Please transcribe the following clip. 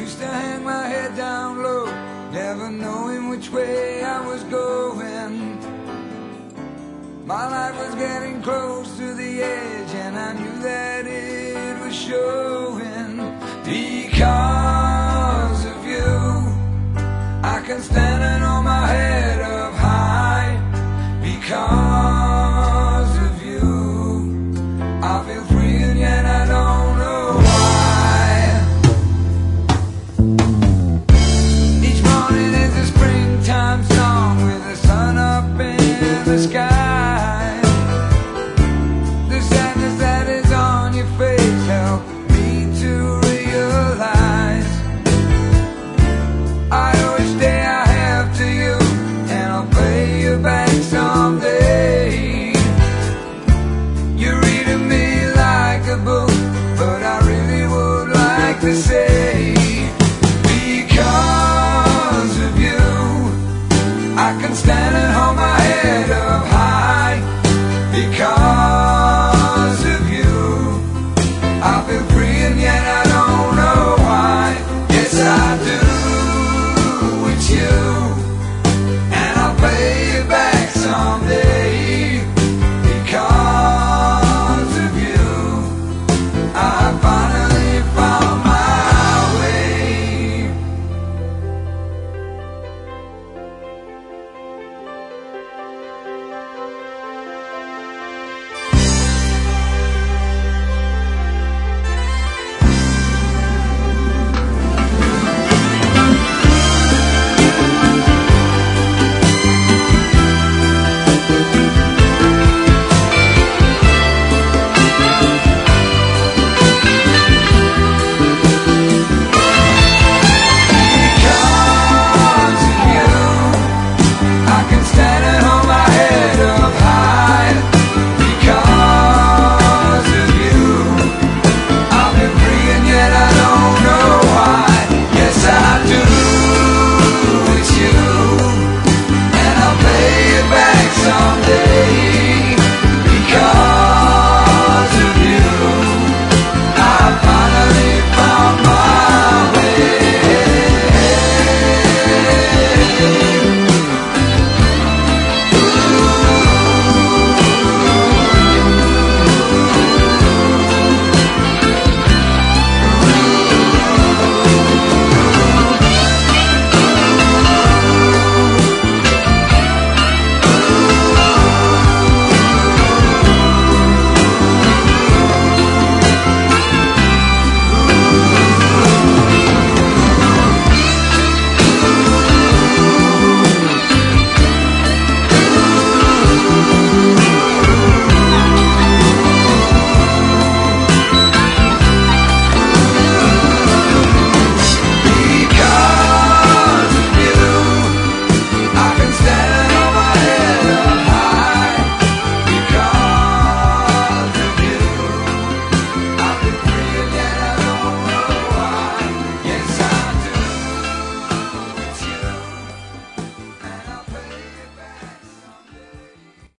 Used to hang my head down low, never knowing which way I was going. My life was getting close to the edge, and I knew that it was showing. Because of you, I can stand and hold my head up high. Because of you, I feel free, and yet I don't know why. Each morning is a springtime song with the sun up in the sky. The sadness that is on your face help me to realize I owe each day I have to you, and I'll pay you back someday. You're reading me like a book, but I really would like to say, because of you, I can stand and hold my head up high. Because